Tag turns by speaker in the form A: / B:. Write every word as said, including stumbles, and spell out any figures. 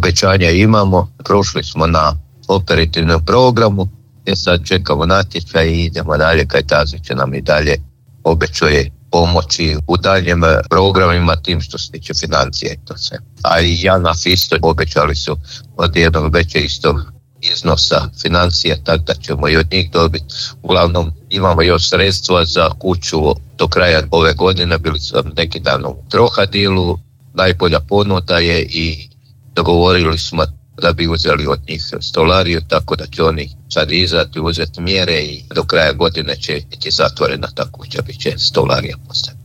A: obećanja imamo, prošli smo na operativnom programu, i sad čekamo natječaj i idemo dalje. Kajtazi će nam i dalje obećuje pomoći u daljnjim programima tim što se tiče financije i to sve. A i JANAF isto obećali su od jednog veće isto iznosa financija, tako da ćemo i od njih dobiti. Uglavnom imamo još sredstva za kuću do kraja ove godine, bili su neki dan u Trohadilu, najbolja ponuda je i dogovorili smo da bi uzeli od njih stolariju, tako da će oni sad izdati, uzeti mjere i do kraja godine će biti zatvorena ta kuća, bit će stolarija postavljena.